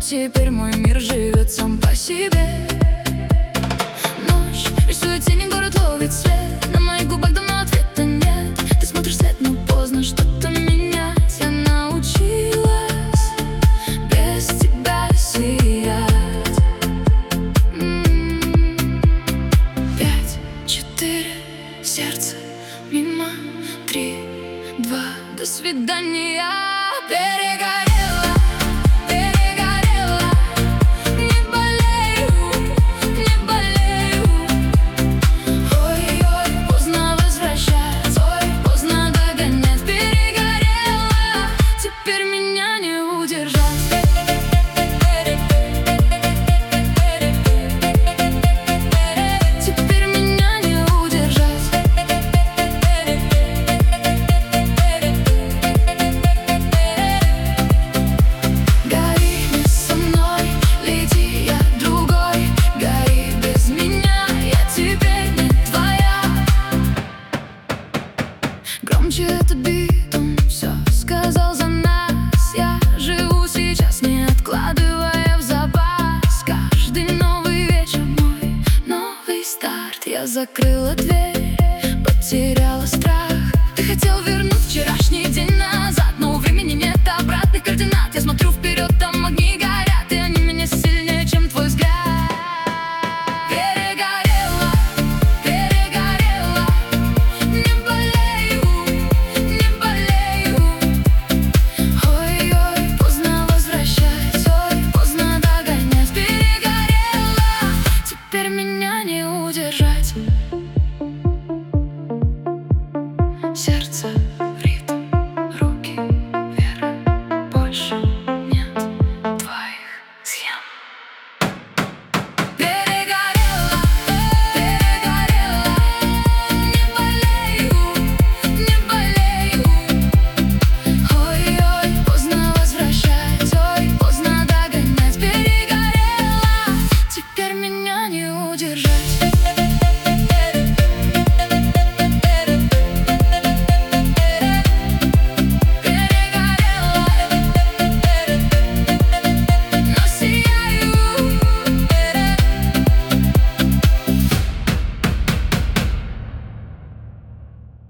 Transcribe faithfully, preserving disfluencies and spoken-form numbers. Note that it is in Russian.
теперь мой мир живет сам по себе. Ночь рисует тени, город ловит свет. На моих губах давно ответа нет. Ты смотришь вслед, но поздно что-то менять. Я научилась без тебя сиять. М-м-м. Пять, четыре, сердце мимо. Три, два, до свидания. Перегорела, перегорела. Не болею, не болею. Ой-ой, поздно возвращать, ой, поздно догонять. Перегорела, теперь меня не удержать. Теперь меня не удержать. Гори без со мной, лети, я другой. Гори без меня, я теперь не твоя. Громче это бит, он все сказал за нас. Я живу сейчас, не откладывая в запас. Каждый новый вечер мой новый старт. Я закрыла дверь.